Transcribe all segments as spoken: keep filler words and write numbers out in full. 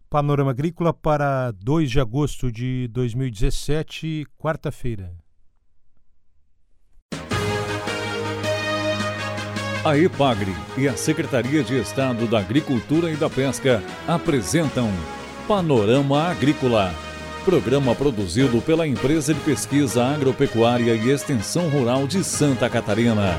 Panorama Agrícola para dois de agosto de dois mil e dezessete, quarta-feira. A EPAGRE e a Secretaria de Estado da Agricultura e da Pesca apresentam Panorama Agrícola, programa produzido pela Empresa de Pesquisa Agropecuária e Extensão Rural de Santa Catarina.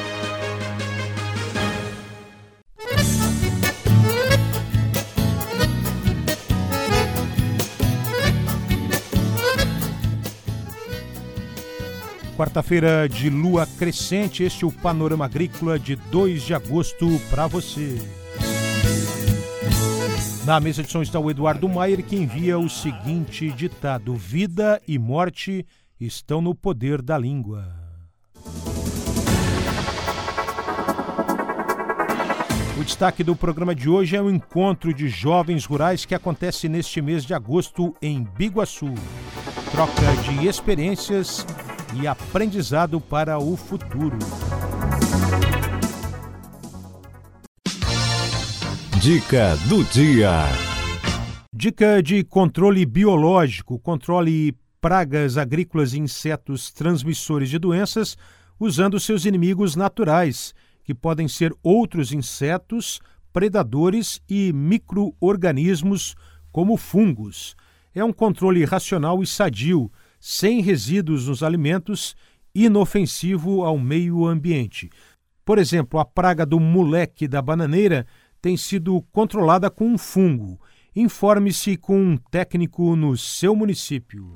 Quarta-feira de lua crescente, este é o Panorama Agrícola de dois de agosto para você. Na mesa de som está o Eduardo Maier, que envia o seguinte ditado: vida e morte estão no poder da língua. O destaque do programa de hoje é o encontro de jovens rurais que acontece neste mês de agosto em Biguaçu. Troca de experiências e aprendizado para o futuro. Dica do dia. Dica de controle biológico: controle pragas agrícolas e insetos transmissores de doenças usando seus inimigos naturais, que podem ser outros insetos, predadores e micro-organismos como fungos. É um controle racional e sadio, sem resíduos nos alimentos, inofensivo ao meio ambiente. Por exemplo, a praga do moleque da bananeira tem sido controlada com um fungo. Informe-se com um técnico no seu município.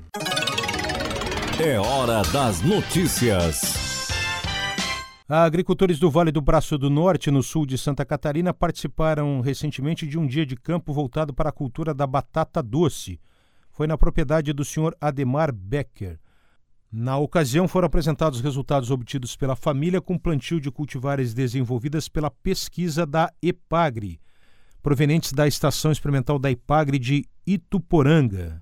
É hora das notícias. Agricultores do Vale do Braço do Norte, no sul de Santa Catarina, participaram recentemente de um dia de campo voltado para a cultura da batata doce. Foi na propriedade do senhor Ademar Becker. Na ocasião, foram apresentados os resultados obtidos pela família com plantio de cultivares desenvolvidas pela pesquisa da EPAGRE, provenientes da Estação Experimental da EPAGRE de Ituporanga.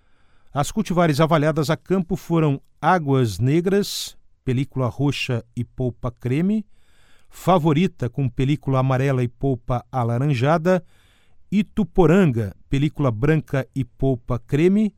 As cultivares avaliadas a campo foram Águas Negras, película roxa e polpa creme, Favorita, com película amarela e polpa alaranjada, Ituporanga, película branca e polpa creme,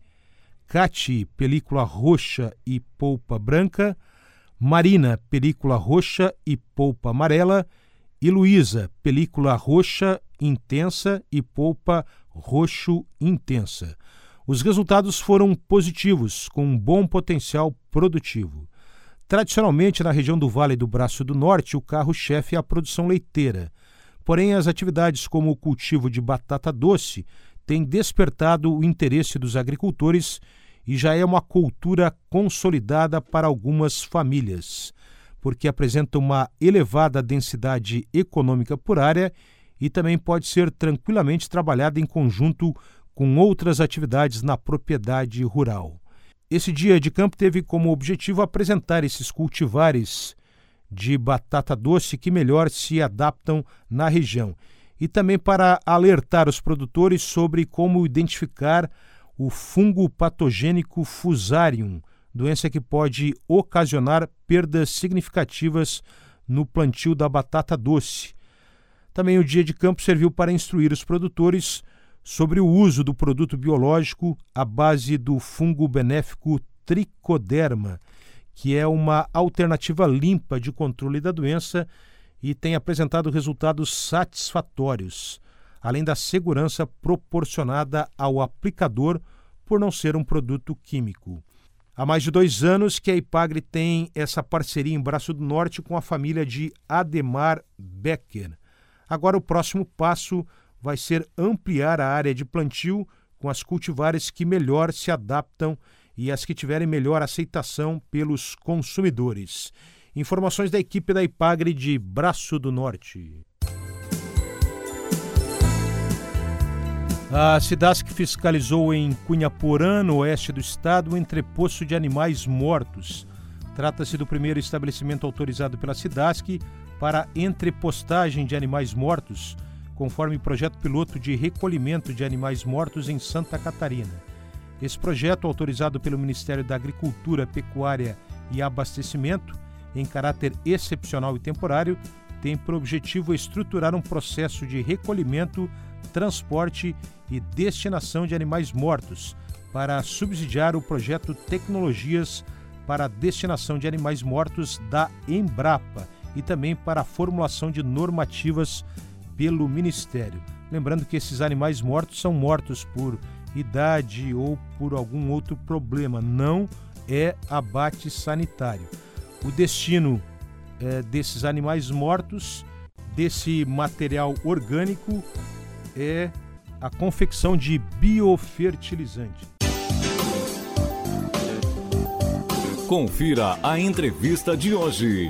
Cati, película roxa e polpa branca, Marina, película roxa e polpa amarela, e Luísa, película roxa intensa e polpa roxo intensa. Os resultados foram positivos, com um bom potencial produtivo. Tradicionalmente, na região do Vale do Braço do Norte, o carro-chefe é a produção leiteira. Porém, as atividades como o cultivo de batata doce têm despertado o interesse dos agricultores e já é uma cultura consolidada para algumas famílias, porque apresenta uma elevada densidade econômica por área e também pode ser tranquilamente trabalhada em conjunto com outras atividades na propriedade rural. Esse dia de campo teve como objetivo apresentar esses cultivares de batata doce que melhor se adaptam na região e também para alertar os produtores sobre como identificar o fungo patogênico Fusarium, doença que pode ocasionar perdas significativas no plantio da batata doce. Também o dia de campo serviu para instruir os produtores sobre o uso do produto biológico à base do fungo benéfico Tricoderma, que é uma alternativa limpa de controle da doença e tem apresentado resultados satisfatórios, além da segurança proporcionada ao aplicador por não ser um produto químico. Há mais de dois anos que a EPAGRE tem essa parceria em Braço do Norte com a família de Ademar Becker. Agora o próximo passo vai ser ampliar a área de plantio com as cultivares que melhor se adaptam e as que tiverem melhor aceitação pelos consumidores. Informações da equipe da EPAGRE de Braço do Norte. A Cidasc fiscalizou em Cunhaporã, no oeste do estado, um entreposto de animais mortos. Trata-se do primeiro estabelecimento autorizado pela Cidasc para entrepostagem de animais mortos, conforme projeto piloto de recolhimento de animais mortos em Santa Catarina. Esse projeto, autorizado pelo Ministério da Agricultura, Pecuária e Abastecimento, em caráter excepcional e temporário, tem por objetivo estruturar um processo de recolhimento transporte e destinação de animais mortos, para subsidiar o projeto Tecnologias para a Destinação de Animais Mortos da Embrapa e também para a formulação de normativas pelo Ministério. Lembrando que esses animais mortos são mortos por idade ou por algum outro problema, não é abate sanitário. O destino é, desses animais mortos, desse material orgânico, é a confecção de biofertilizante. Confira a entrevista de hoje.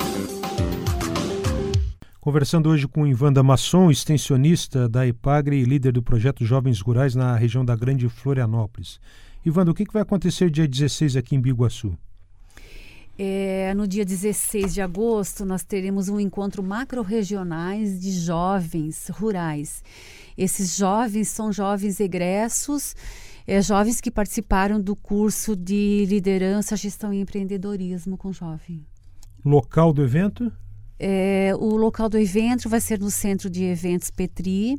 Conversando hoje com Ivanda Masson, extensionista da EPAGRE e líder do projeto Jovens Rurais na região da Grande Florianópolis. Ivanda, o que vai acontecer dia dezesseis aqui em Biguaçu? É, no dia dezesseis de agosto, nós teremos um encontro macro-regionais de jovens rurais. Esses jovens são jovens egressos, é, jovens que participaram do curso de liderança, gestão e empreendedorismo com jovem. Local do evento? É, o local do evento vai ser no Centro de Eventos Petri,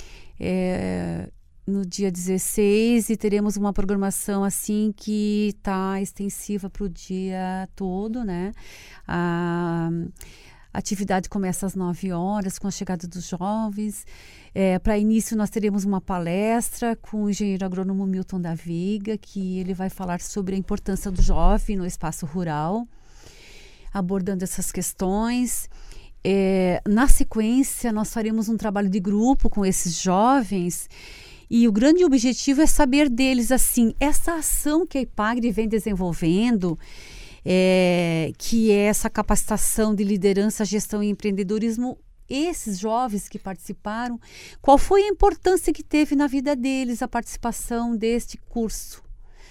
é, no dia dezesseis, e teremos uma programação assim que está extensiva para o dia todo, né? A atividade começa às nove horas, com a chegada dos jovens. É, para início, nós teremos uma palestra com o engenheiro agrônomo Milton da Viga, que ele vai falar sobre a importância do jovem no espaço rural, abordando essas questões. É, na sequência, nós faremos um trabalho de grupo com esses jovens e o grande objetivo é saber deles, assim, essa ação que a EPAGRE vem desenvolvendo, é, que é essa capacitação de liderança, gestão e empreendedorismo, esses jovens que participaram, qual foi a importância que teve na vida deles a participação deste curso?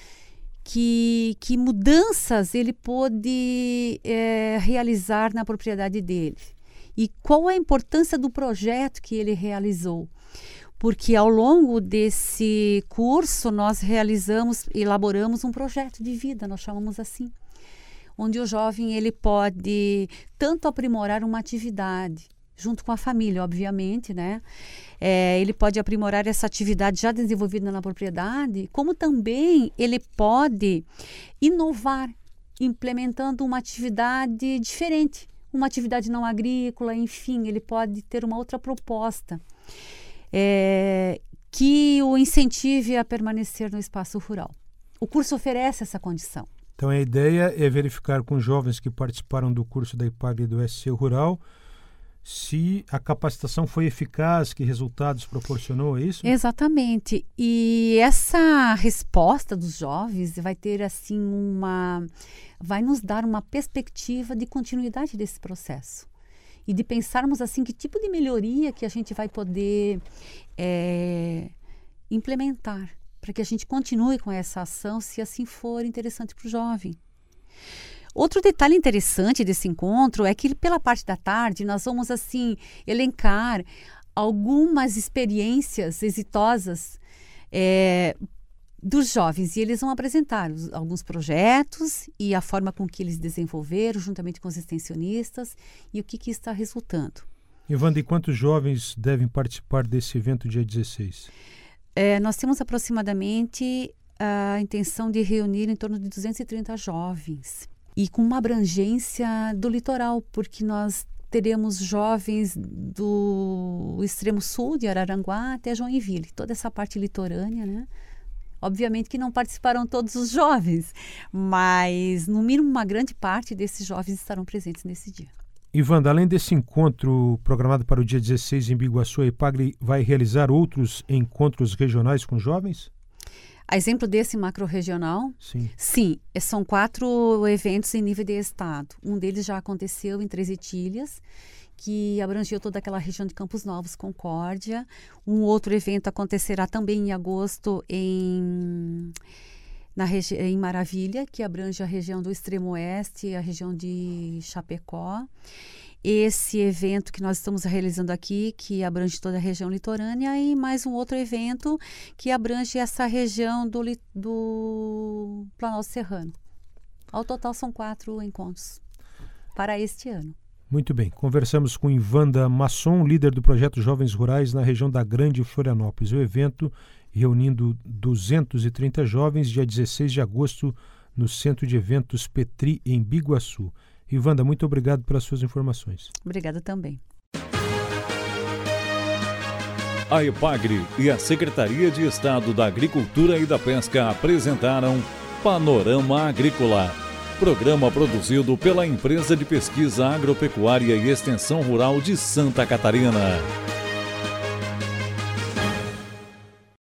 Que, que mudanças ele pôde é, realizar na propriedade dele e qual a importância do projeto que ele realizou, porque ao longo desse curso nós realizamos, elaboramos um projeto de vida, nós chamamos assim, onde o jovem ele pode tanto aprimorar uma atividade junto com a família, obviamente, né? É, ele pode aprimorar essa atividade já desenvolvida na propriedade, como também ele pode inovar, implementando uma atividade diferente, uma atividade não agrícola, enfim, ele pode ter uma outra proposta é, que o incentive a permanecer no espaço rural. O curso oferece essa condição. Então a ideia é verificar com jovens que participaram do curso da EPAGRE e do S C Rural se a capacitação foi eficaz, que resultados proporcionou, é isso? Exatamente. E essa resposta dos jovens vai ter assim uma, vai nos dar uma perspectiva de continuidade desse processo e de pensarmos assim que tipo de melhoria que a gente vai poder é, implementar para que a gente continue com essa ação, se assim for interessante para o jovem. Outro detalhe interessante desse encontro é que pela parte da tarde nós vamos assim elencar algumas experiências exitosas é, dos jovens e eles vão apresentar os, alguns projetos e a forma com que eles desenvolveram juntamente com os extensionistas e o que, que está resultando. Ivanda, e quantos jovens devem participar desse evento dia dezesseis? É, nós temos aproximadamente a intenção de reunir em torno de duzentos e trinta jovens. E com uma abrangência do litoral, porque nós teremos jovens do extremo sul de Araranguá até Joinville, toda essa parte litorânea, né? Obviamente que não participarão todos os jovens, mas no mínimo uma grande parte desses jovens estarão presentes nesse dia. Ivanda, além desse encontro programado para o dia dezesseis em Biguaçu, a EPAGRE vai realizar outros encontros regionais com jovens? A exemplo desse macro-regional? Sim. Sim, são quatro eventos em nível de estado. Um deles já aconteceu em Três Etilhas, que abrangeu toda aquela região de Campos Novos, Concórdia. Um outro evento acontecerá também em agosto em, na regi- em Maravilha, que abrange a região do extremo oeste e a região de Chapecó. Esse evento que nós estamos realizando aqui, que abrange toda a região litorânea, e mais um outro evento que abrange essa região do, do Planalto Serrano. Ao total são quatro encontros para este ano. Muito bem, conversamos com Ivanda Masson, líder do projeto Jovens Rurais na região da Grande Florianópolis. O evento reunindo duzentos e trinta jovens, dia dezesseis de agosto, no Centro de Eventos Petri, em Biguaçu. Ivanda, muito obrigado pelas suas informações. Obrigada também. A EPAGRE e a Secretaria de Estado da Agricultura e da Pesca apresentaram Panorama Agrícola, programa produzido pela Empresa de Pesquisa Agropecuária e Extensão Rural de Santa Catarina.